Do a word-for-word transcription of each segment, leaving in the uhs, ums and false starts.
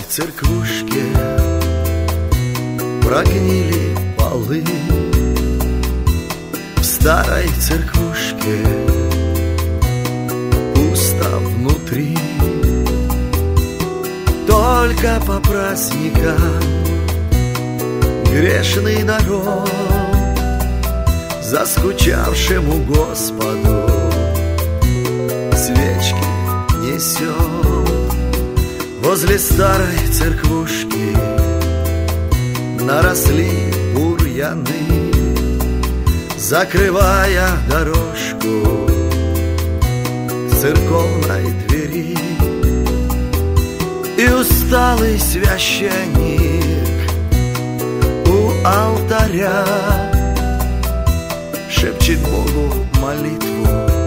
церквушке прогнили полы. В старой церквушке пусто внутри. Только по праздникам грешный народ заскучавшему Господу свечки несет. Возле старой церквушки наросли бурьяны, закрывая дорожку к церковной двери. И усталый священник у алтаря шепчет Богу молитву,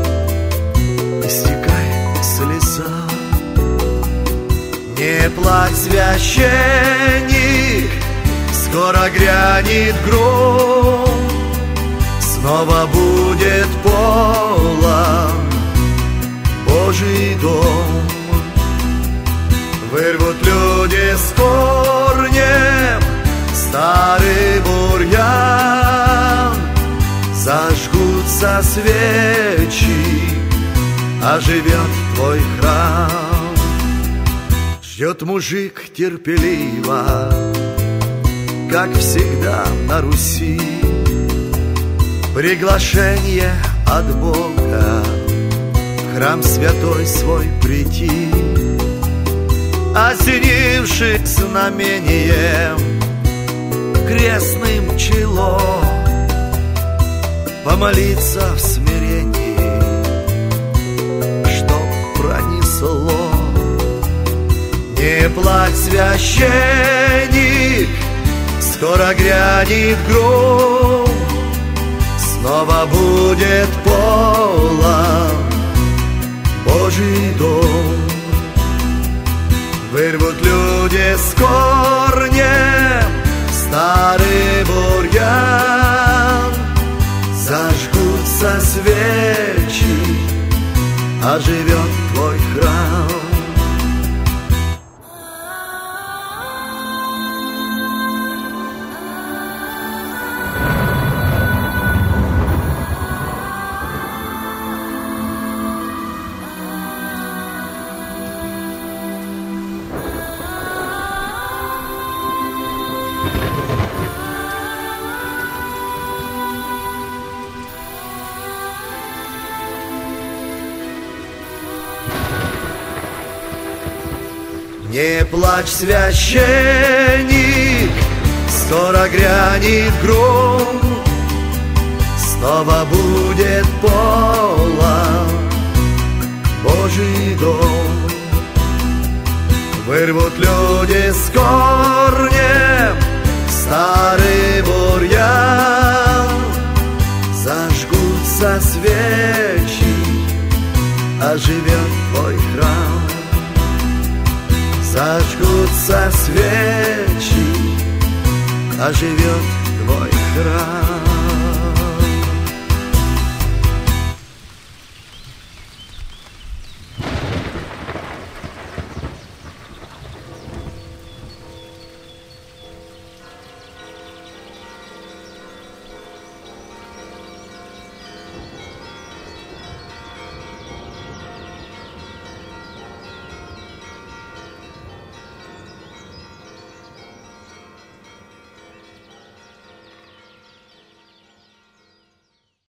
истекает слеза. Не плачь, священник, скоро грянет гром, снова будет полон Божий дом. Вырвут люди с корнем старый бурьян, зажгутся свечи, оживет твой храм. Ждет мужик терпеливо, как всегда на Руси, приглашение от Бога в храм святой свой прийти. Осенивший знамением крестным чело, помолиться в смирении, чтоб пронесло. Не плачь, священник, скоро грянет гром, снова будет полон Божий дом. Вырвут люди с корнем старый бурьян, зажгутся свечи, оживет твой храм. Не плачь, священник, скоро грянет гром, снова будет полон Божий дом. Вырвут люди с корнем старый бурьян, зажгутся свечи, оживет твой храм. Зажгутся свечи, оживет твой храм.